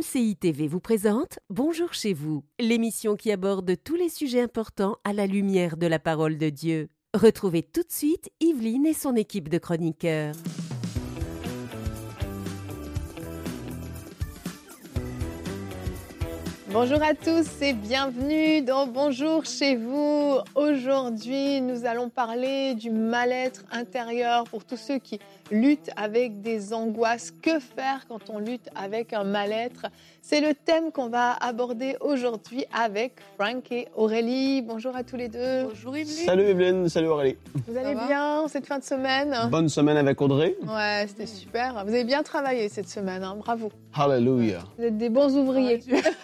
MCI TV vous présente Bonjour chez vous, l'émission qui aborde tous les sujets importants à la lumière de la parole de Dieu. Retrouvez tout de suite Yveline et son équipe de chroniqueurs. Bonjour à tous et bienvenue dans Bonjour chez vous. Aujourd'hui, nous allons parler du mal-être intérieur pour tous ceux qui luttent avec des angoisses. Que faire quand on lutte avec un mal-être? C'est le thème qu'on va aborder aujourd'hui avec Frank et Aurélie. Bonjour à tous les deux. Bonjour Yveline. Salut Yveline, salut Aurélie. Vous allez bien cette fin de semaine? Bonne semaine avec Audrey. Ouais, c'était super. Vous avez bien travaillé cette semaine, hein. Bravo. Hallelujah. Vous êtes des bons ouvriers.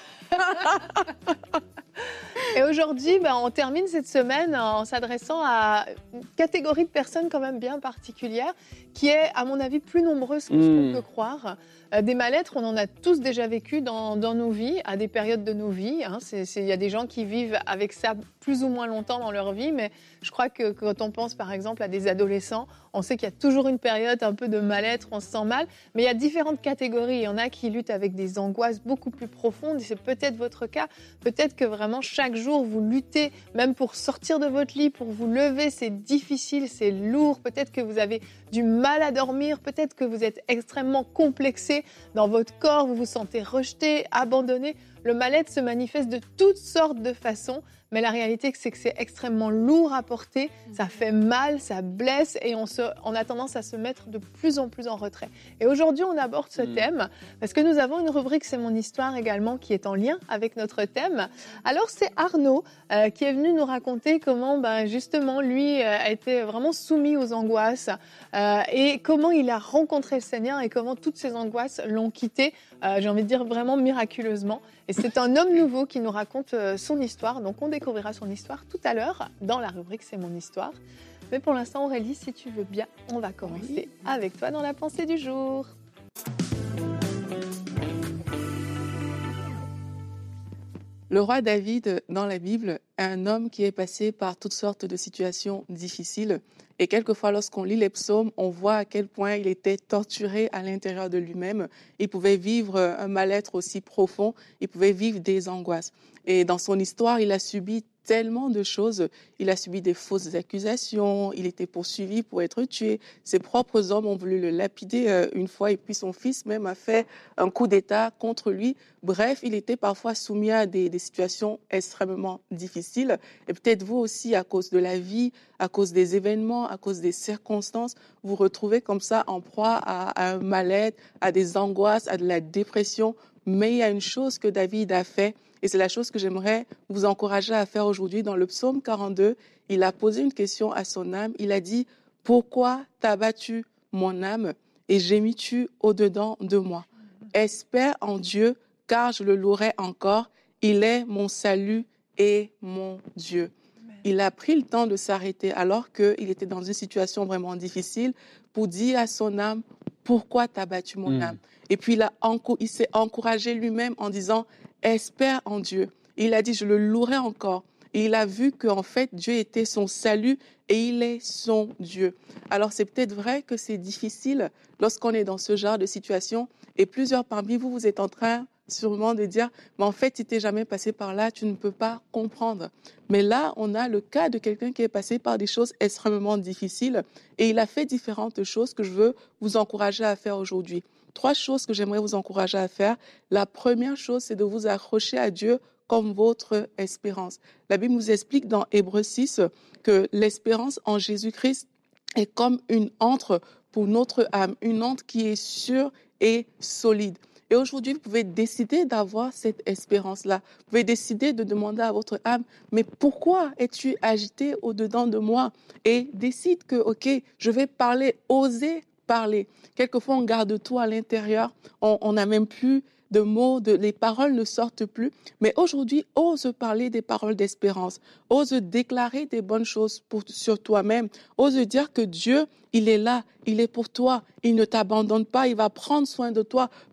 Et aujourd'hui, on termine cette semaine en s'adressant à une catégorie de personnes quand même bien particulière, qui est, à mon avis, plus nombreuse que ce qu'on peut croire. Des mal-être, on en a tous déjà vécu dans nos vies, à des périodes de nos vies. Il y a des gens qui vivent avec ça plus ou moins longtemps dans leur vie, mais je crois que quand on pense par exemple à des adolescents, on sait qu'il y a toujours une période un peu de mal-être, on se sent mal, mais il y a différentes catégories. Il y en a qui luttent avec des angoisses beaucoup plus profondes, et c'est peut-être votre cas. Peut-être que vraiment chaque jour vous luttez, même pour sortir de votre lit, pour vous lever, c'est difficile, c'est lourd. Peut-être que vous avez du mal à dormir, peut-être que vous êtes extrêmement complexé dans votre corps, vous vous sentez rejeté, abandonné. Le mal-être se manifeste de toutes sortes de façons, mais la réalité, c'est que c'est extrêmement lourd à porter, ça fait mal, ça blesse, et on a tendance à se mettre de plus en plus en retrait. Et aujourd'hui, on aborde ce thème, parce que nous avons une rubrique « C'est mon histoire » également, qui est en lien avec notre thème. Alors, c'est Arnaud qui est venu nous raconter comment, justement, lui a été vraiment soumis aux angoisses, et comment il a rencontré le Seigneur, et comment toutes ces angoisses l'ont quitté, j'ai envie de dire vraiment miraculeusement. Et c'est un homme nouveau qui nous raconte son histoire. Donc, on découvrira son histoire tout à l'heure dans la rubrique « C'est mon histoire ». Mais pour l'instant, Aurélie, si tu veux bien, on va commencer avec toi dans la pensée du jour. Le roi David, dans la Bible, est un homme qui est passé par toutes sortes de situations difficiles. Et quelquefois, lorsqu'on lit les psaumes, on voit à quel point il était torturé à l'intérieur de lui-même. Il pouvait vivre un mal-être aussi profond, il pouvait vivre des angoisses. Et dans son histoire, il a subi tellement de choses. Il a subi des fausses accusations, il était poursuivi pour être tué. Ses propres hommes ont voulu le lapider une fois, et puis son fils même a fait un coup d'État contre lui. Bref, il était parfois soumis à des situations extrêmement difficiles. Et peut-être vous aussi, à cause de la vie, à cause des événements, à cause des circonstances, vous retrouvez comme ça en proie à un mal-être, à des angoisses, à de la dépression. Mais il y a une chose que David a fait, et c'est la chose que j'aimerais vous encourager à faire aujourd'hui. Dans le psaume 42, il a posé une question à son âme. Il a dit « Pourquoi t'as battu mon âme et gémis-tu au-dedans de moi? Espère en Dieu, car je le louerai encore. Il est mon salut et mon Dieu. » Il a pris le temps de s'arrêter alors qu'il était dans une situation vraiment difficile pour dire à son âme « Pourquoi t'as battu mon âme ?» Et puis il s'est encouragé lui-même en disant « Espère en Dieu ». Il a dit « Je le louerai encore ». Et il a vu qu'en fait, Dieu était son salut et il est son Dieu. Alors, c'est peut-être vrai que c'est difficile lorsqu'on est dans ce genre de situation. Et plusieurs parmi vous, vous êtes en train sûrement de dire « Mais en fait, si tu n'es jamais passé par là, tu ne peux pas comprendre ». Mais là, on a le cas de quelqu'un qui est passé par des choses extrêmement difficiles et il a fait différentes choses que je veux vous encourager à faire aujourd'hui. 3 choses que j'aimerais vous encourager à faire. La première chose, c'est de vous accrocher à Dieu comme votre espérance. La Bible nous explique dans Hébreux 6 que l'espérance en Jésus-Christ est comme une antre pour notre âme, une antre qui est sûre et solide. Et aujourd'hui, vous pouvez décider d'avoir cette espérance-là. Vous pouvez décider de demander à votre âme, mais pourquoi es-tu agité au-dedans de moi? Et décide que, ok, je vais parler, oser parler. Quelquefois, on garde tout à l'intérieur. On n'a même plus de mots, les paroles ne sortent plus. Mais aujourd'hui, ose parler des paroles d'espérance. Ose déclarer des bonnes choses sur toi-même. Ose dire que Dieu, il est là, il est pour toi. Il ne t'abandonne pas, il va prendre soin de toi.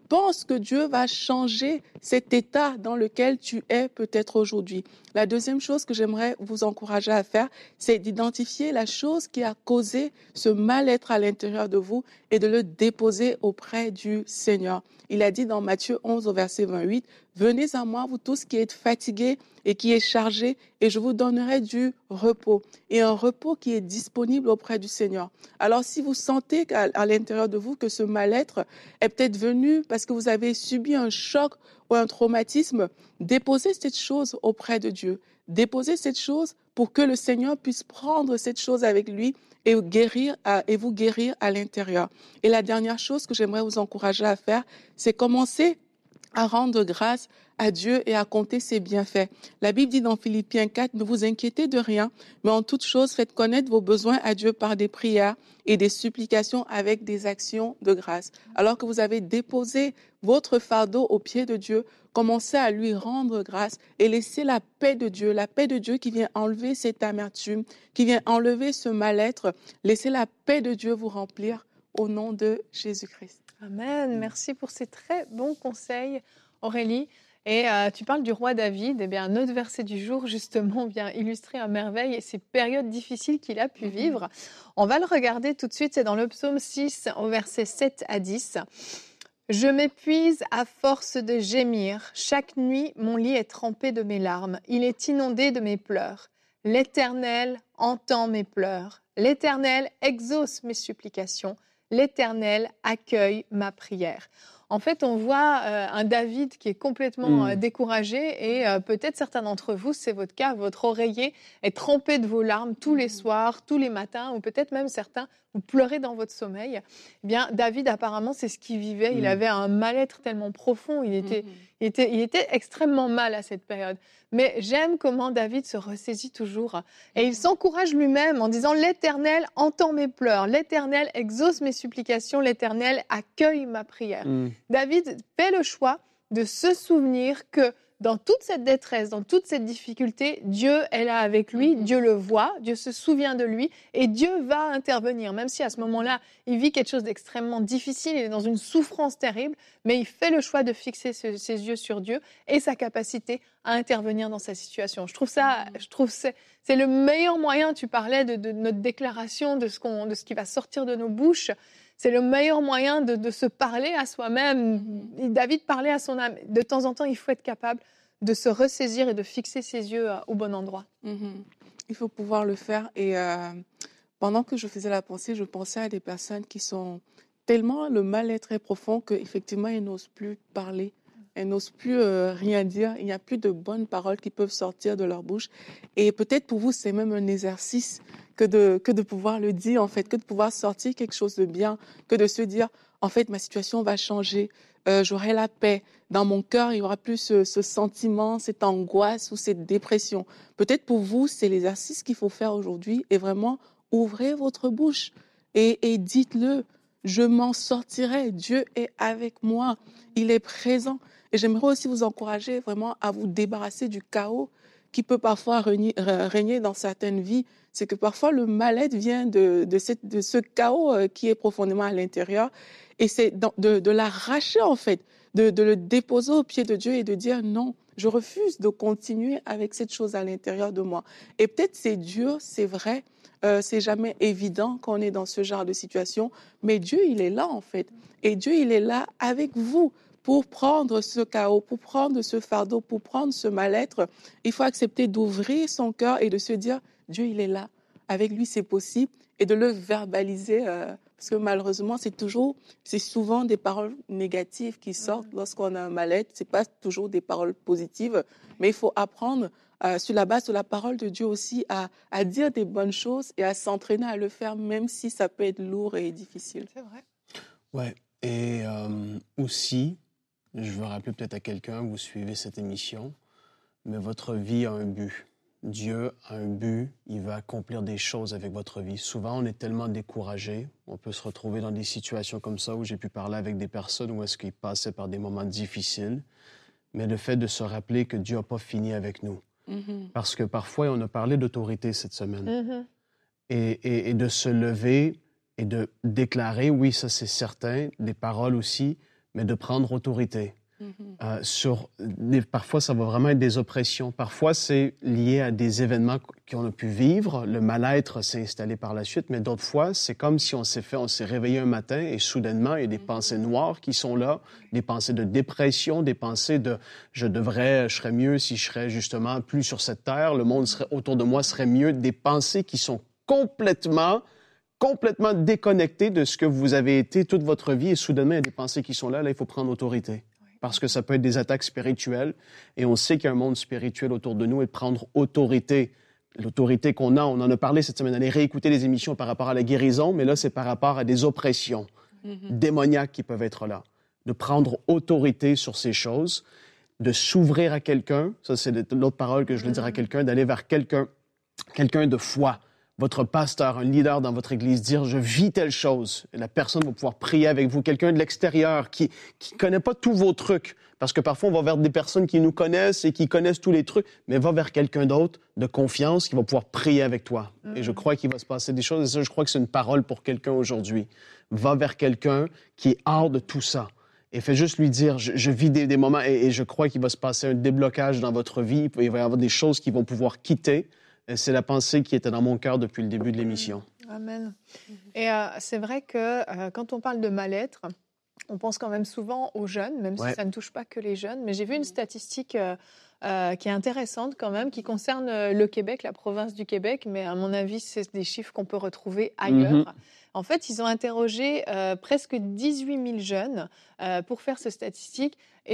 pense que Dieu va changer cet état dans lequel tu es peut-être aujourd'hui. La deuxième chose que j'aimerais vous encourager à faire, c'est d'identifier la chose qui a causé ce mal-être à l'intérieur de vous et de le déposer auprès du Seigneur. Il a dit dans Matthieu 11 au verset 28, « Venez à moi, vous tous qui êtes fatigués et qui êtes chargés, et je vous donnerai du repos. » Et un repos qui est disponible auprès du Seigneur. Alors si vous sentez à l'intérieur de vous que ce mal-être est peut-être venu parce que vous avez subi un choc ou un traumatisme, déposez cette chose auprès de Dieu. Déposez cette chose pour que le Seigneur puisse prendre cette chose avec lui et vous guérir à l'intérieur. Et la dernière chose que j'aimerais vous encourager à faire, c'est commencer à rendre grâce à Dieu et à compter ses bienfaits. La Bible dit dans Philippiens 4, « Ne vous inquiétez de rien, mais en toute chose, faites connaître vos besoins à Dieu par des prières et des supplications avec des actions de grâce. » Alors que vous avez déposé votre fardeau aux pieds de Dieu, commencez à lui rendre grâce et laissez la paix de Dieu qui vient enlever cette amertume, qui vient enlever ce mal-être. Laissez la paix de Dieu vous remplir au nom de Jésus-Christ. Amen. Merci pour ces très bons conseils, Aurélie. Et tu parles du roi David. Eh bien, notre verset du jour, justement, vient illustrer à merveille ces périodes difficiles qu'il a pu vivre. On va le regarder tout de suite. C'est dans le psaume 6, au verset 7 à 10. « Je m'épuise à force de gémir. Chaque nuit, mon lit est trempé de mes larmes. Il est inondé de mes pleurs. L'Éternel entend mes pleurs. L'Éternel exauce mes supplications. L'Éternel accueille ma prière. » En fait, on voit un David qui est complètement découragé et peut-être certains d'entre vous, c'est votre cas, votre oreiller est trempé de vos larmes tous les soirs, tous les matins, ou peut-être même certains, vous pleurez dans votre sommeil. Eh bien, David, apparemment, c'est ce qu'il vivait. Il avait un mal-être tellement profond. Il était extrêmement mal à cette période. Mais j'aime comment David se ressaisit toujours. Et il s'encourage lui-même en disant « L'Éternel entend mes pleurs. L'Éternel exauce mes supplications. L'Éternel accueille ma prière. » David fait le choix de se souvenir que dans toute cette détresse, dans toute cette difficulté, Dieu est là avec lui, Dieu le voit, Dieu se souvient de lui et Dieu va intervenir. Même si à ce moment-là, il vit quelque chose d'extrêmement difficile, il est dans une souffrance terrible, mais il fait le choix de fixer ses yeux sur Dieu et sa capacité à intervenir dans sa situation. Je trouve c'est le meilleur moyen, tu parlais de notre déclaration, de ce qui va sortir de nos bouches. C'est le meilleur moyen de se parler à soi-même. David parlait à son âme. De temps en temps, il faut être capable de se ressaisir et de fixer ses yeux au bon endroit. Il faut pouvoir le faire. Et pendant que je faisais la pensée, je pensais à des personnes qui sont tellement le mal-être est profond qu'effectivement, ils n'osent plus parler. Elles n'osent plus rien dire. Il n'y a plus de bonnes paroles qui peuvent sortir de leur bouche. Et peut-être pour vous, c'est même un exercice que de pouvoir le dire, en fait, que de pouvoir sortir quelque chose de bien, que de se dire, en fait, ma situation va changer, j'aurai la paix. Dans mon cœur, il n'y aura plus ce sentiment, cette angoisse ou cette dépression. Peut-être pour vous, c'est l'exercice qu'il faut faire aujourd'hui et vraiment ouvrez votre bouche et dites-le. Je m'en sortirai. Dieu est avec moi. Il est présent. Et j'aimerais aussi vous encourager vraiment à vous débarrasser du chaos qui peut parfois régner dans certaines vies. C'est que parfois le mal-être vient de ce chaos qui est profondément à l'intérieur. Et c'est de l'arracher en fait, de le déposer aux pieds de Dieu et de dire non, je refuse de continuer avec cette chose à l'intérieur de moi. Et peut-être c'est dur, c'est vrai, c'est jamais évident quand on est dans ce genre de situation, mais Dieu, il est là en fait. Et Dieu, il est là avec vous pour prendre ce chaos, pour prendre ce fardeau, pour prendre ce mal-être. Il faut accepter d'ouvrir son cœur et de se dire, Dieu, il est là. Avec lui, c'est possible. Et de le verbaliser, parce que malheureusement, c'est souvent des paroles négatives qui sortent lorsqu'on a un mal-être. C'est pas toujours des paroles positives, mais il faut apprendre sur la base de la parole de Dieu aussi à dire des bonnes choses et à s'entraîner à le faire, même si ça peut être lourd et difficile. C'est vrai. Ouais. Et aussi, je veux rappeler peut-être à quelqu'un, vous suivez cette émission, mais votre vie a un but. Dieu a un but, il va accomplir des choses avec votre vie. Souvent, on est tellement découragé, on peut se retrouver dans des situations comme ça où j'ai pu parler avec des personnes où est-ce qu'ils passaient par des moments difficiles, mais le fait de se rappeler que Dieu n'a pas fini avec nous. Parce que parfois, on a parlé d'autorité cette semaine. Et de se lever et de déclarer, oui, ça c'est certain, des paroles aussi, mais de prendre autorité. Parfois, ça va vraiment être des oppressions. Parfois, c'est lié à des événements qu'on a pu vivre. Le mal-être s'est installé par la suite. Mais d'autres fois, c'est comme si on s'est réveillé un matin et soudainement, il y a des pensées noires qui sont là, des pensées de dépression, des pensées de je serais mieux si je serais justement plus sur cette terre, le monde autour de moi serait mieux. Des pensées qui sont complètement déconnectées de ce que vous avez été toute votre vie. Et soudainement, il y a des pensées qui sont là. Là, il faut prendre autorité. Parce que ça peut être des attaques spirituelles. Et on sait qu'il y a un monde spirituel autour de nous et de prendre autorité. L'autorité qu'on a, on en a parlé cette semaine, allez réécouter les émissions par rapport à la guérison, mais là, c'est par rapport à des oppressions démoniaques qui peuvent être là. De prendre autorité sur ces choses, de s'ouvrir à quelqu'un, ça c'est l'autre parole que je veux dire à quelqu'un, d'aller vers quelqu'un de foi, votre pasteur, un leader dans votre église, dire « je vis telle chose ». La personne va pouvoir prier avec vous. Quelqu'un de l'extérieur qui ne connaît pas tous vos trucs. Parce que parfois, on va vers des personnes qui nous connaissent et qui connaissent tous les trucs, mais va vers quelqu'un d'autre de confiance qui va pouvoir prier avec toi. Et je crois qu'il va se passer des choses. Et ça, je crois que c'est une parole pour quelqu'un aujourd'hui. Va vers quelqu'un qui est hors de tout ça. Et fais juste lui dire, je vis des moments et je crois qu'il va se passer un déblocage dans votre vie. Il va y avoir des choses qui vont pouvoir quitter. Et c'est la pensée qui était dans mon cœur depuis le début de l'émission. Amen. Et c'est vrai que quand on parle de mal-être, on pense quand même souvent aux jeunes, même si ça ne touche pas que les jeunes. Mais j'ai vu une statistique qui est intéressante quand même, qui concerne le Québec, la province du Québec. Mais à mon avis, c'est des chiffres qu'on peut retrouver ailleurs. En fait, ils ont interrogé presque 18 000 jeunes pour faire cette statistique,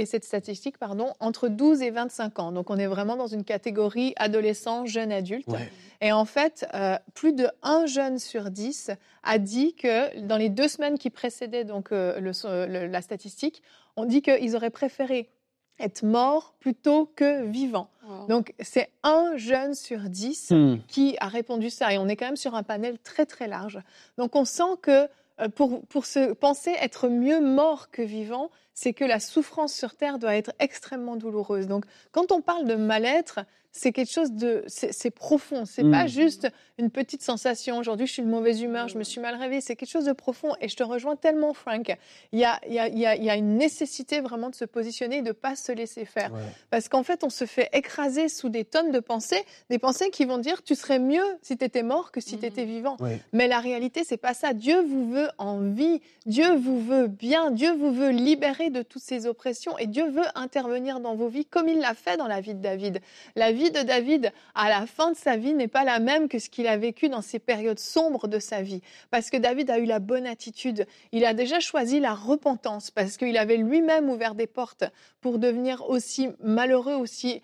entre 12 et 25 ans. Donc, on est vraiment dans une catégorie adolescent, jeune adulte. Et en fait, plus de 1 jeune sur 10 a dit que dans les 2 semaines qui précédaient donc, la statistique, on dit qu'ils auraient préféré être morts plutôt que vivants. Donc, c'est 1 jeune sur 10 qui a répondu ça. Et on est quand même sur un panel très, très large. Donc, on sent que pour se penser être mieux mort que vivant, c'est que la souffrance sur Terre doit être extrêmement douloureuse. Donc, quand on parle de mal-être, c'est quelque chose c'est profond. C'est pas juste une petite sensation. Aujourd'hui, je suis de mauvaise humeur, je me suis mal réveillée. C'est quelque chose de profond. Et je te rejoins tellement, Frank. Il y a une nécessité vraiment de se positionner et de pas se laisser faire. Parce qu'en fait, on se fait écraser sous des tonnes de pensées, des pensées qui vont dire tu serais mieux si tu étais mort que si tu étais vivant. Mais la réalité, c'est pas ça. Dieu vous veut en vie. Dieu vous veut bien. Dieu vous veut libérer de toutes ces oppressions. Et Dieu veut intervenir dans vos vies comme il l'a fait dans la vie de David. La vie de David, à la fin de sa vie, n'est pas la même que ce qu'il a vécu dans ces périodes sombres de sa vie. Parce que David a eu la bonne attitude. Il a déjà choisi la repentance parce qu'il avait lui-même ouvert des portes pour devenir aussi malheureux, aussi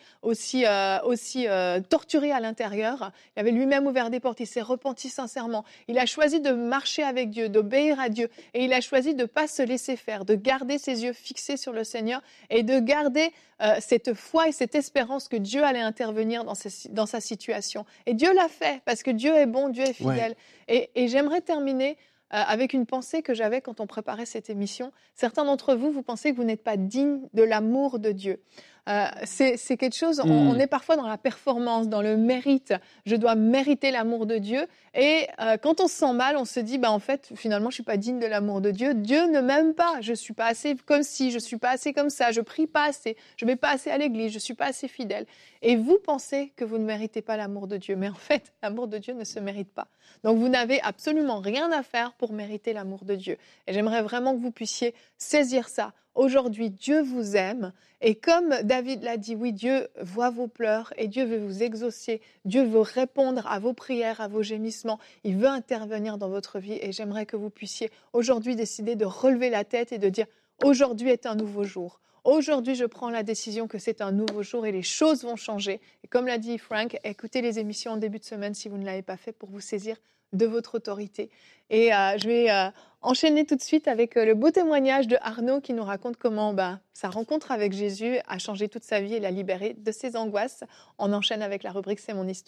torturé à l'intérieur. Il avait lui-même ouvert des portes. Il s'est repenti sincèrement. Il a choisi de marcher avec Dieu, d'obéir à Dieu. Et il a choisi de ne pas se laisser faire, de garder ses yeux fixés sur le Seigneur et de garder cette foi et cette espérance que Dieu allait intervenir dans sa situation. Et Dieu l'a fait, parce que Dieu est bon, Dieu est fidèle. Et j'aimerais terminer avec une pensée que j'avais quand on préparait cette émission. Certains d'entre vous, vous pensez que vous n'êtes pas digne de l'amour de Dieu. C'est quelque chose, on est parfois dans la performance, dans le mérite. Je dois mériter l'amour de Dieu. Et quand on se sent mal, on se dit, en fait, finalement, je ne suis pas digne de l'amour de Dieu. Dieu ne m'aime pas. Je ne suis pas assez comme ci, je ne suis pas assez comme ça, je ne prie pas assez, je ne vais pas assez à l'église, je ne suis pas assez fidèle. Et vous pensez que vous ne méritez pas l'amour de Dieu. Mais en fait, l'amour de Dieu ne se mérite pas. Donc, vous n'avez absolument rien à faire pour mériter l'amour de Dieu. Et j'aimerais vraiment que vous puissiez saisir ça. Aujourd'hui, Dieu vous aime. Et comme David l'a dit, oui, Dieu voit vos pleurs et Dieu veut vous exaucer. Dieu veut répondre à vos prières, à vos gémissements. Il veut intervenir dans votre vie. Et j'aimerais que vous puissiez aujourd'hui décider de relever la tête et de dire « Aujourd'hui est un nouveau jour ». Aujourd'hui, je prends la décision que c'est un nouveau jour et les choses vont changer. Et comme l'a dit Frank, écoutez les émissions en début de semaine si vous ne l'avez pas fait pour vous saisir de votre autorité. Et je vais enchaîner tout de suite avec le beau témoignage de Arnaud qui nous raconte comment sa rencontre avec Jésus a changé toute sa vie et l'a libéré de ses angoisses. On enchaîne avec la rubrique « C'est mon histoire ».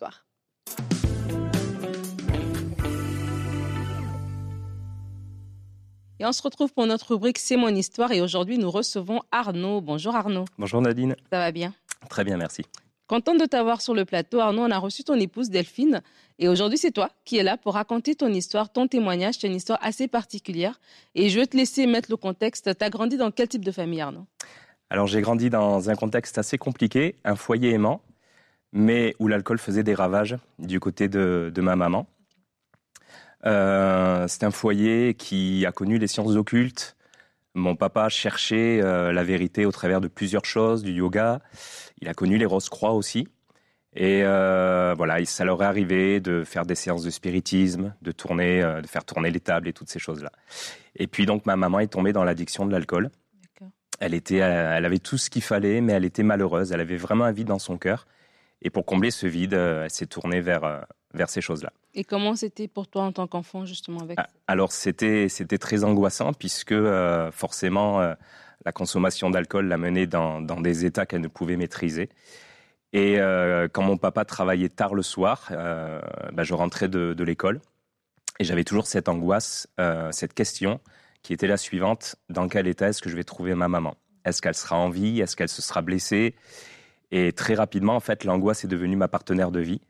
Et on se retrouve pour notre rubrique « C'est mon histoire » et aujourd'hui nous recevons Arnaud. Bonjour Arnaud. Bonjour Nadine. Ça va bien? Très bien, merci. Contente de t'avoir sur le plateau. Arnaud, on a reçu ton épouse Delphine. Et aujourd'hui, c'est toi qui es là pour raconter ton histoire, ton témoignage. C'est une histoire assez particulière. Et je vais te laisser mettre le contexte. Tu as grandi dans quel type de famille, Arnaud ? Alors, j'ai grandi dans un contexte assez compliqué, un foyer aimant, mais où l'alcool faisait des ravages du côté de ma maman. C'est un foyer qui a connu les sciences occultes. Mon papa cherchait la vérité au travers de plusieurs choses, du yoga. Il a connu les Rose-Croix aussi. Et voilà, ça leur est arrivé de faire des séances de spiritisme, de faire tourner les tables et toutes ces choses-là. Et puis donc, ma maman est tombée dans l'addiction de l'alcool. D'accord. Elle avait tout ce qu'il fallait, mais elle était malheureuse. Elle avait vraiment un vide dans son cœur. Et pour combler ce vide, elle s'est tournée vers ces choses-là. Et comment c'était pour toi en tant qu'enfant, justement avec... Alors, c'était très angoissant, puisque forcément, la consommation d'alcool l'a menée dans des états qu'elle ne pouvait maîtriser. Et quand mon papa travaillait tard le soir, je rentrais de l'école. Et j'avais toujours cette angoisse, cette question qui était la suivante. Dans quel état est-ce que je vais trouver ma maman ? Est-ce qu'elle sera en vie ? Est-ce qu'elle se sera blessée ? Et très rapidement, en fait, l'angoisse est devenue ma partenaire de vie.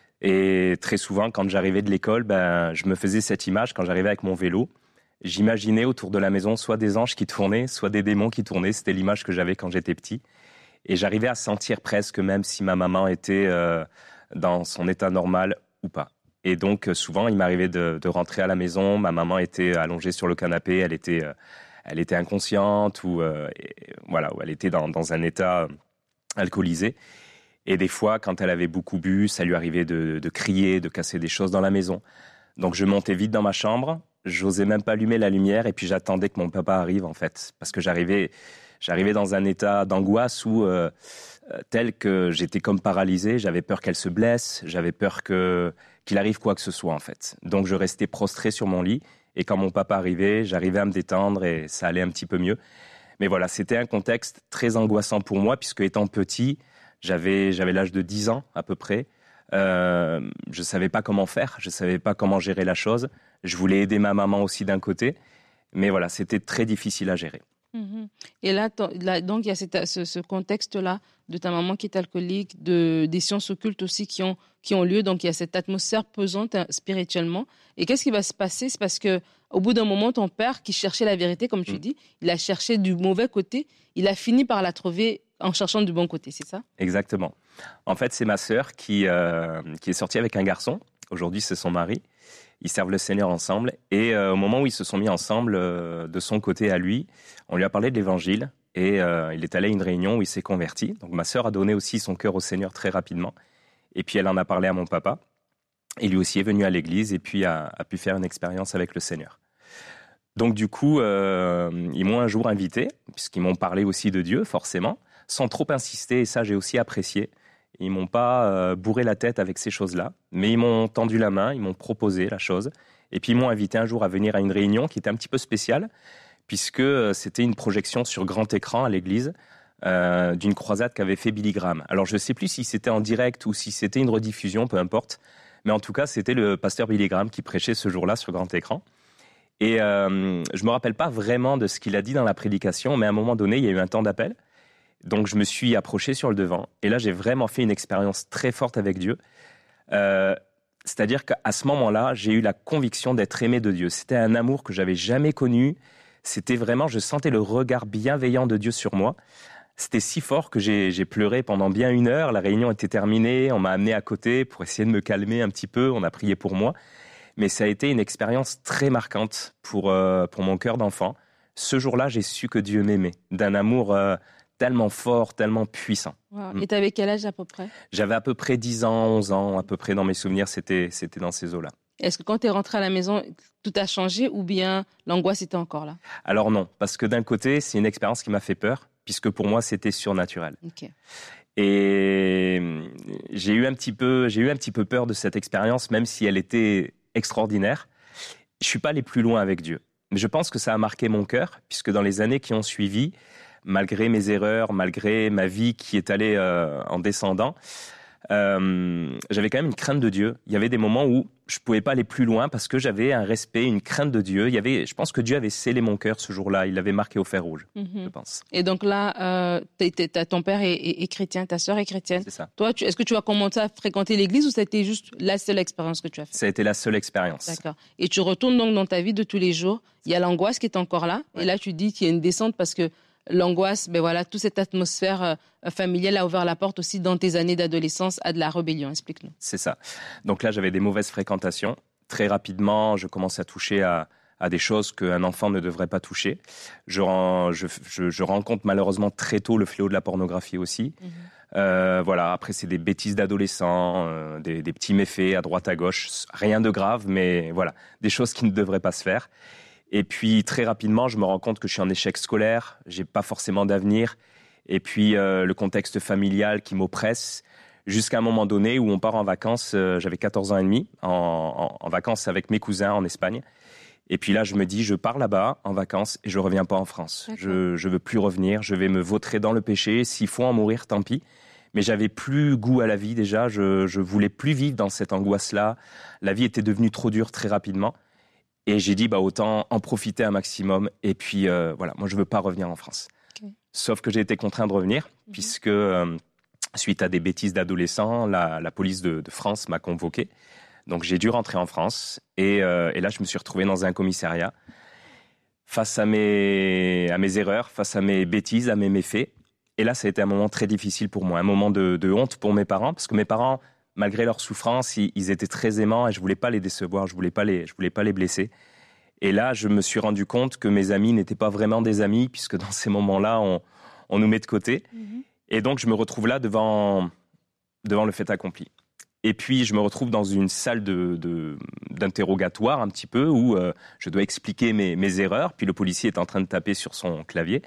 Et très souvent, quand j'arrivais de l'école, je me faisais cette image. Quand j'arrivais avec mon vélo, j'imaginais autour de la maison soit des anges qui tournaient, soit des démons qui tournaient. C'était l'image que j'avais quand j'étais petit. Et j'arrivais à sentir presque même si ma maman était dans son état normal ou pas. Et donc, souvent, il m'arrivait de rentrer à la maison. Ma maman était allongée sur le canapé. Elle était inconsciente ou elle était dans un état alcoolisé. Et des fois, quand elle avait beaucoup bu, ça lui arrivait de crier, de casser des choses dans la maison. Donc, je montais vite dans ma chambre. J'osais même pas allumer la lumière. Et puis, j'attendais que mon papa arrive, en fait. Parce que j'arrivais dans un état d'angoisse où, tel que j'étais comme paralysé. J'avais peur qu'elle se blesse. J'avais peur qu'il arrive quoi que ce soit, en fait. Donc, je restais prostré sur mon lit. Et quand mon papa arrivait, j'arrivais à me détendre et ça allait un petit peu mieux. Mais voilà, c'était un contexte très angoissant pour moi, puisque étant petit... J'avais l'âge de 10 ans à peu près. Je ne savais pas comment faire, je ne savais pas comment gérer la chose. Je voulais aider ma maman aussi d'un côté. Mais voilà, c'était très difficile à gérer. Et là, donc, il y a ce contexte-là de ta maman qui est alcoolique, des sciences occultes aussi qui ont lieu. Donc, il y a cette atmosphère pesante spirituellement. Et qu'est-ce qui va se passer ? C'est parce qu'au bout d'un moment, ton père, qui cherchait la vérité, comme tu dis, il a cherché du mauvais côté. Il a fini par la trouver en cherchant du bon côté, c'est ça ? Exactement. En fait, c'est ma sœur qui est sortie avec un garçon. Aujourd'hui, c'est son mari. Ils servent le Seigneur ensemble. Et au moment où ils se sont mis ensemble, de son côté à lui, on lui a parlé de l'Évangile. Et il est allé à une réunion où il s'est converti. Donc ma sœur a donné aussi son cœur au Seigneur très rapidement. Et puis elle en a parlé à mon papa. Et lui aussi est venu à l'église et puis a pu faire une expérience avec le Seigneur. Donc du coup, ils m'ont un jour invité, puisqu'ils m'ont parlé aussi de Dieu, forcément, sans trop insister. Et ça, j'ai aussi apprécié. Ils m'ont pas bourré la tête avec ces choses-là, mais ils m'ont tendu la main, ils m'ont proposé la chose. Et puis ils m'ont invité un jour à venir à une réunion qui était un petit peu spéciale, puisque c'était une projection sur grand écran à l'église d'une croisade qu'avait fait Billy Graham. Alors je ne sais plus si c'était en direct ou si c'était une rediffusion, peu importe. Mais en tout cas, c'était le pasteur Billy Graham qui prêchait ce jour-là sur grand écran. Et je ne me rappelle pas vraiment de ce qu'il a dit dans la prédication, mais à un moment donné, il y a eu un temps d'appel. Donc je me suis approché sur le devant. Et là, j'ai vraiment fait une expérience très forte avec Dieu. C'est-à-dire qu'à ce moment-là, j'ai eu la conviction d'être aimé de Dieu. C'était un amour que j'avais jamais connu. C'était vraiment, je sentais le regard bienveillant de Dieu sur moi. C'était si fort que j'ai pleuré pendant bien 1 heure. La réunion était terminée. On m'a amené à côté pour essayer de me calmer un petit peu. On a prié pour moi. Mais ça a été une expérience très marquante pour mon cœur d'enfant. Ce jour-là, j'ai su que Dieu m'aimait, d'un amour tellement fort, tellement puissant. Wow. Et tu avais quel âge à peu près ? J'avais à peu près 10 ans, 11 ans, à peu près dans mes souvenirs, c'était dans ces eaux-là. Est-ce que quand tu es rentré à la maison, tout a changé ou bien l'angoisse était encore là ? Alors non, parce que d'un côté, c'est une expérience qui m'a fait peur, puisque pour moi, c'était surnaturel. Okay. Et j'ai eu un petit peu peur de cette expérience, même si elle était extraordinaire. Je ne suis pas allé plus loin avec Dieu. Mais je pense que ça a marqué mon cœur, puisque dans les années qui ont suivi, malgré mes erreurs, malgré ma vie qui est allée en descendant, j'avais quand même une crainte de Dieu. Il y avait des moments où je pouvais pas aller plus loin parce que j'avais un respect, une crainte de Dieu. Je pense que Dieu avait scellé mon cœur ce jour-là. Il l'avait marqué au fer rouge, je pense. Et donc là, ton père est chrétien, ta sœur est chrétienne. C'est ça. Toi, est-ce que tu as commencé à fréquenter l'église ou ça a été juste la seule expérience que tu as faite? Ça a été la seule expérience. D'accord. Et tu retournes donc dans ta vie de tous les jours. Il y a l'angoisse qui est encore là. Ouais. Et là, tu dis qu'il y a une descente parce que l'angoisse, toute cette atmosphère familiale a ouvert la porte aussi dans tes années d'adolescence à de la rébellion. Explique-nous. C'est ça. Donc là, j'avais des mauvaises fréquentations. Très rapidement, je commence à toucher à des choses qu'un enfant ne devrait pas toucher. Je rencontre malheureusement très tôt le fléau de la pornographie aussi. Après, c'est des bêtises d'adolescents, des petits méfaits à droite à gauche. Rien de grave, mais voilà, des choses qui ne devraient pas se faire. Et puis, très rapidement, je me rends compte que je suis en échec scolaire, j'ai pas forcément d'avenir. Et puis, le contexte familial qui m'oppresse, jusqu'à un moment donné où on part en vacances, j'avais 14 ans et demi, en vacances avec mes cousins en Espagne. Et puis là, je me dis, je pars là-bas en vacances et je reviens pas en France. Je veux plus revenir, je vais me vautrer dans le péché. S'il faut en mourir, tant pis. Mais j'avais plus goût à la vie déjà, je voulais plus vivre dans cette angoisse-là. La vie était devenue trop dure très rapidement. Et j'ai dit, autant en profiter un maximum. Et puis, moi, je veux pas revenir en France. Okay. Sauf que j'ai été contraint de revenir, puisque suite à des bêtises d'adolescents, la police de France m'a convoqué. Donc, j'ai dû rentrer en France. Et là, je me suis retrouvé dans un commissariat face à mes erreurs, face à mes bêtises, à mes méfaits. Et là, ça a été un moment très difficile pour moi, un moment de honte pour mes parents, parce que mes parents, malgré leur souffrance, ils étaient très aimants et je voulais pas les décevoir, je voulais pas les blesser. Et là, je me suis rendu compte que mes amis n'étaient pas vraiment des amis, puisque dans ces moments-là, on nous met de côté. Et donc, je me retrouve là devant le fait accompli. Et puis, je me retrouve dans une salle d'interrogatoire un petit peu, où je dois expliquer mes erreurs, puis le policier est en train de taper sur son clavier.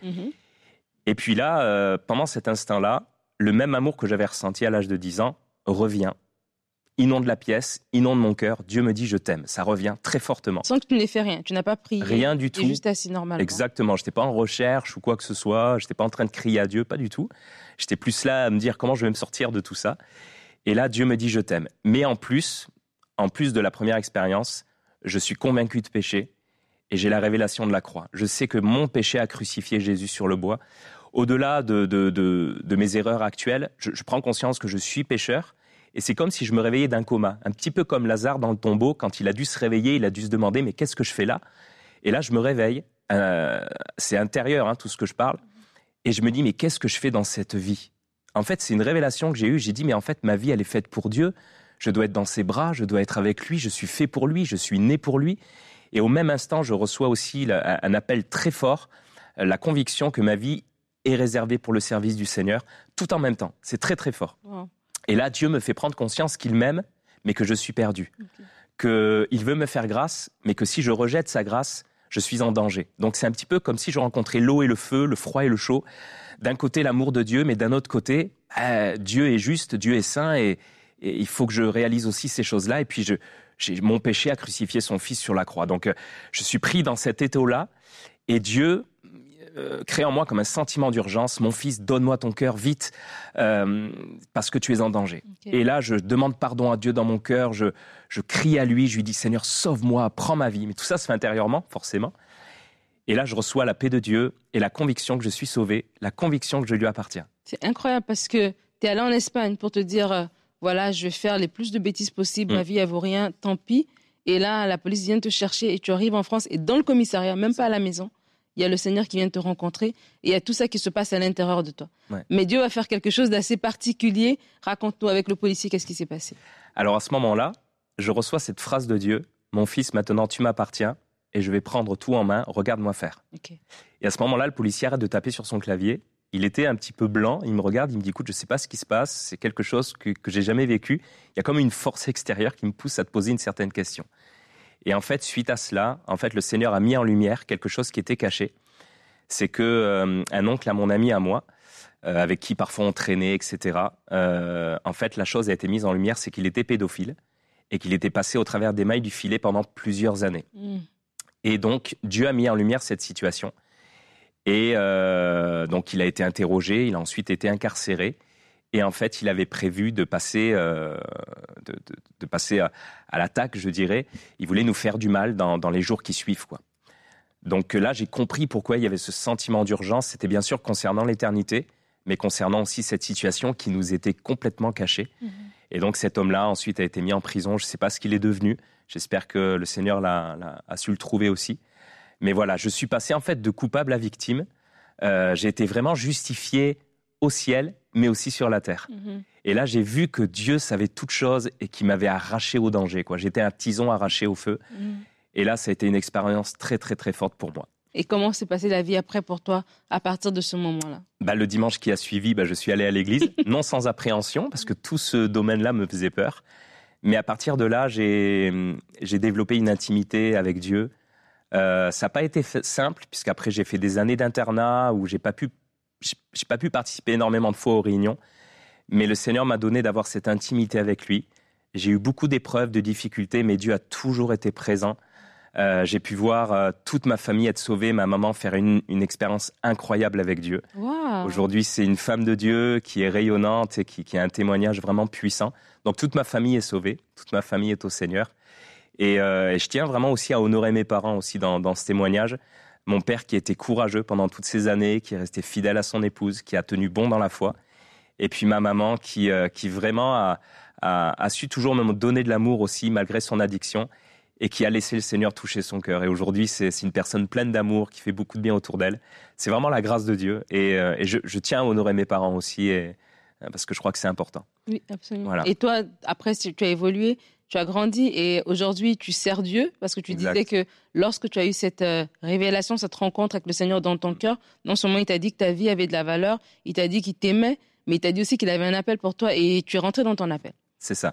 Et puis là, pendant cet instant-là, le même amour que j'avais ressenti à l'âge de 10 ans revient, inonde la pièce, inonde mon cœur. Dieu me dit je t'aime. Ça revient très fortement. Sans que tu n'aies fait rien, tu n'as pas prié. Rien du tout. Tu es juste assis normalement. Exactement. Je n'étais pas en recherche ou quoi que ce soit. Je n'étais pas en train de crier à Dieu, pas du tout. J'étais plus là à me dire comment je vais me sortir de tout ça. Et là, Dieu me dit je t'aime. Mais en plus de la première expérience, je suis convaincu de péché et j'ai la révélation de la croix. Je sais que mon péché a crucifié Jésus sur le bois. Au-delà de mes erreurs actuelles, je prends conscience que je suis pécheur. Et c'est comme si je me réveillais d'un coma, un petit peu comme Lazare dans le tombeau, quand il a dû se réveiller, il a dû se demander « mais qu'est-ce que je fais là ?» Et là, je me réveille, c'est intérieur tout ce que je parle, et je me dis « mais qu'est-ce que je fais dans cette vie ?» En fait, c'est une révélation que j'ai eue, j'ai dit « mais en fait, ma vie, elle est faite pour Dieu, je dois être dans ses bras, je dois être avec lui, je suis fait pour lui, je suis né pour lui. » Et au même instant, je reçois aussi un appel très fort, la conviction que ma vie est réservée pour le service du Seigneur, tout en même temps. C'est très très fort. Wow. Et là, Dieu me fait prendre conscience qu'il m'aime, mais que je suis perdu. Qu'il veut me faire grâce, mais que si je rejette sa grâce, je suis en danger. Donc c'est un petit peu comme si je rencontrais l'eau et le feu, le froid et le chaud. D'un côté, l'amour de Dieu, mais d'un autre côté, Dieu est juste, Dieu est saint, et il faut que je réalise aussi ces choses-là. Et puis, mon péché a crucifié son fils sur la croix. Donc, je suis pris dans cet étau-là, et Dieu crée en moi comme un sentiment d'urgence. Mon fils, donne-moi ton cœur vite, parce que tu es en danger. Okay. Et là, je demande pardon à Dieu dans mon cœur, je crie à lui, je lui dis, Seigneur, sauve-moi, prends ma vie. Mais tout ça se fait intérieurement, forcément. Et là, je reçois la paix de Dieu et la conviction que je suis sauvé, la conviction que je lui appartiens. C'est incroyable parce que tu es allé en Espagne pour te dire, voilà, je vais faire les plus de bêtises possibles, ma vie, elle vaut rien, tant pis. Et là, la police vient te chercher et tu arrives en France et dans le commissariat, même pas à la maison, il y a le Seigneur qui vient te rencontrer et il y a tout ça qui se passe à l'intérieur de toi. Ouais. Mais Dieu va faire quelque chose d'assez particulier. Raconte-nous avec le policier, qu'est-ce qui s'est passé? Alors à ce moment-là, je reçois cette phrase de Dieu, « Mon fils, maintenant tu m'appartiens et je vais prendre tout en main, regarde-moi faire. Okay. » Et à ce moment-là, le policier arrête de taper sur son clavier. Il était un petit peu blanc, il me regarde, il me dit « Écoute, je ne sais pas ce qui se passe, c'est quelque chose que j'ai jamais vécu. » Il y a comme une force extérieure qui me pousse à te poser une certaine question. Et en fait, suite à cela, le Seigneur a mis en lumière quelque chose qui était caché. C'est que un oncle à mon ami à moi, avec qui parfois on traînait, etc. La chose a été mise en lumière, c'est qu'il était pédophile et qu'il était passé au travers des mailles du filet pendant plusieurs années. Et donc, Dieu a mis en lumière cette situation. Et donc, il a été interrogé, il a ensuite été incarcéré. Et en fait, il avait prévu de passer, de passer à l'attaque, je dirais. Il voulait nous faire du mal dans les jours qui suivent, quoi. Donc là, j'ai compris pourquoi il y avait ce sentiment d'urgence. C'était bien sûr concernant l'éternité, mais concernant aussi cette situation qui nous était complètement cachée. Et donc cet homme-là, ensuite, a été mis en prison. Je ne sais pas ce qu'il est devenu. J'espère que le Seigneur a su le trouver aussi. Mais voilà, je suis passé en fait de coupable à victime. J'ai été vraiment justifié au ciel, mais aussi sur la terre. Et là, j'ai vu que Dieu savait toutes choses et qu'il m'avait arraché au danger, quoi. J'étais un tison arraché au feu. Et là, ça a été une expérience très, très, très forte pour moi. Et comment s'est passée la vie après pour toi, à partir de ce moment-là? Le dimanche qui a suivi, je suis allé à l'église, non sans appréhension, parce que tout ce domaine-là me faisait peur. Mais à partir de là, j'ai développé une intimité avec Dieu. Ça n'a pas été simple, puisqu'après, j'ai fait des années d'internat où j'ai pas pu participer énormément de fois aux réunions. Mais le Seigneur m'a donné d'avoir cette intimité avec lui. J'ai eu beaucoup d'épreuves, de difficultés, mais Dieu a toujours été présent. J'ai pu voir toute ma famille être sauvée, ma maman faire une expérience incroyable avec Dieu. Wow. Aujourd'hui, c'est une femme de Dieu qui est rayonnante et qui a un témoignage vraiment puissant. Donc toute ma famille est sauvée, toute ma famille est au Seigneur. Et je tiens vraiment aussi à honorer mes parents aussi dans ce témoignage. Mon père qui était courageux pendant toutes ces années, qui est resté fidèle à son épouse, qui a tenu bon dans la foi. Et puis ma maman qui vraiment a su toujours me donner de l'amour aussi, malgré son addiction, et qui a laissé le Seigneur toucher son cœur. Et aujourd'hui, c'est une personne pleine d'amour, qui fait beaucoup de bien autour d'elle. C'est vraiment la grâce de Dieu. Et je tiens à honorer mes parents aussi, parce que je crois que c'est important. Oui, absolument. Voilà. Et toi, après, tu as évolué, tu as grandi, et aujourd'hui, tu sers Dieu, parce que tu disais que lorsque tu as eu cette révélation, cette rencontre avec le Seigneur dans ton cœur, non seulement il t'a dit que ta vie avait de la valeur, il t'a dit qu'il t'aimait, mais il t'a dit aussi qu'il avait un appel pour toi, et tu es rentré dans ton appel. C'est ça.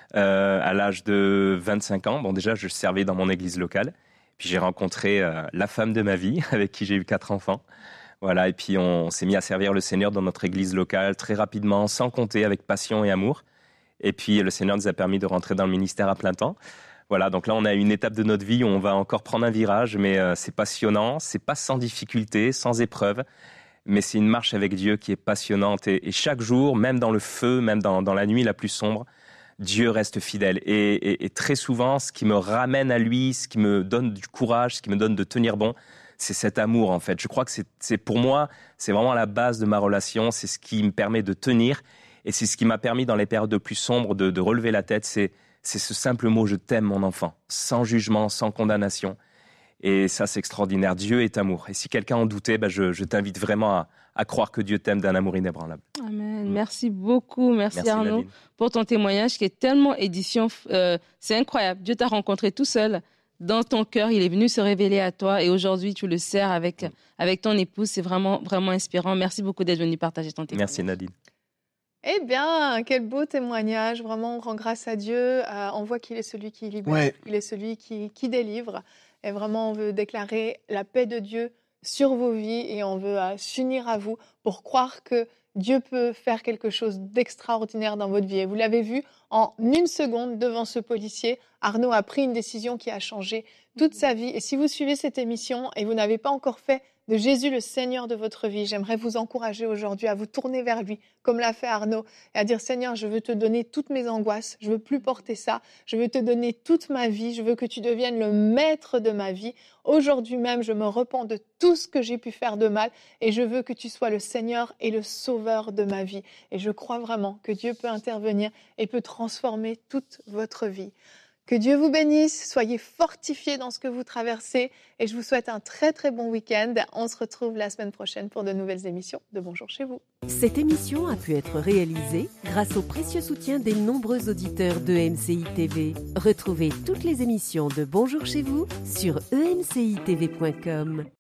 À l'âge de 25 ans, déjà, je servais dans mon église locale. Puis j'ai rencontré la femme de ma vie, avec qui j'ai eu 4 enfants. Voilà, et puis on s'est mis à servir le Seigneur dans notre église locale très rapidement, sans compter, avec passion et amour. Et puis le Seigneur nous a permis de rentrer dans le ministère à plein temps. Voilà, donc là, on a une étape de notre vie où on va encore prendre un virage, mais c'est passionnant, c'est pas sans difficulté, sans épreuve. Mais c'est une marche avec Dieu qui est passionnante. Et chaque jour, même dans le feu, même dans la nuit la plus sombre, Dieu reste fidèle. Et très souvent, ce qui me ramène à lui, ce qui me donne du courage, ce qui me donne de tenir bon, c'est cet amour, en fait. Je crois que c'est pour moi, c'est vraiment la base de ma relation. C'est ce qui me permet de tenir. Et c'est ce qui m'a permis, dans les périodes plus sombres, de relever la tête. C'est ce simple mot « je t'aime, mon enfant », sans jugement, sans condamnation. Et ça, c'est extraordinaire. Dieu est amour. Et si quelqu'un en doutait, je t'invite vraiment à croire que Dieu t'aime d'un amour inébranlable. Amen. Merci beaucoup. Merci Arnaud, Nadine, pour ton témoignage qui est tellement édifiant. C'est incroyable. Dieu t'a rencontré tout seul dans ton cœur. Il est venu se révéler à toi et aujourd'hui, tu le sers avec ton épouse. C'est vraiment, vraiment inspirant. Merci beaucoup d'être venu partager ton témoignage. Merci Nadine. Eh bien, quel beau témoignage. Vraiment, on rend grâce à Dieu. On voit qu'il est celui qui libère, qu'il est celui qui délivre. Et vraiment, on veut déclarer la paix de Dieu sur vos vies et on veut s'unir à vous pour croire que Dieu peut faire quelque chose d'extraordinaire dans votre vie. Et vous l'avez vu, en 1 seconde devant ce policier, Arnaud a pris une décision qui a changé toute sa vie. Et si vous suivez cette émission et vous n'avez pas encore fait de Jésus le Seigneur de votre vie, j'aimerais vous encourager aujourd'hui à vous tourner vers lui, comme l'a fait Arnaud, et à dire « Seigneur, je veux te donner toutes mes angoisses, je veux plus porter ça, je veux te donner toute ma vie, je veux que tu deviennes le maître de ma vie. Aujourd'hui même, je me repens de tout ce que j'ai pu faire de mal et je veux que tu sois le Seigneur et le Sauveur de ma vie. » Et je crois vraiment que Dieu peut intervenir et peut transformer toute votre vie. Que Dieu vous bénisse, soyez fortifiés dans ce que vous traversez et je vous souhaite un très très bon week-end. On se retrouve la semaine prochaine pour de nouvelles émissions de Bonjour chez vous. Cette émission a pu être réalisée grâce au précieux soutien des nombreux auditeurs de MCI TV. Retrouvez toutes les émissions de Bonjour chez vous sur emcitv.com.